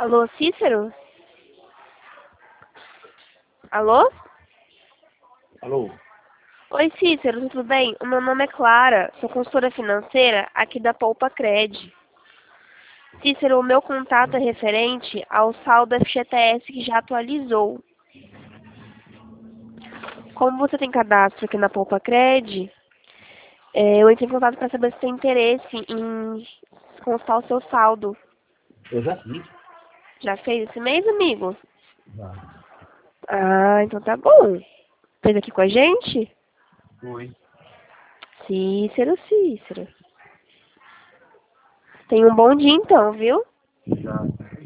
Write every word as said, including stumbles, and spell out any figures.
Alô, Cícero? Alô? Alô? Oi, Cícero, tudo bem? O meu nome é Clara, sou consultora financeira aqui da Poupa Cred. Cícero, o meu contato é referente ao saldo F G T S que já atualizou. Como você tem cadastro aqui na Poupa Cred, é, eu entrei em contato para saber se tem interesse em constar o seu saldo. Eu já fiz. Já fez esse mês, amigo? Já. Ah, então tá bom. Fez aqui com a gente? Foi. Cícero, Cícero. Tem um bom dia então, viu? Já.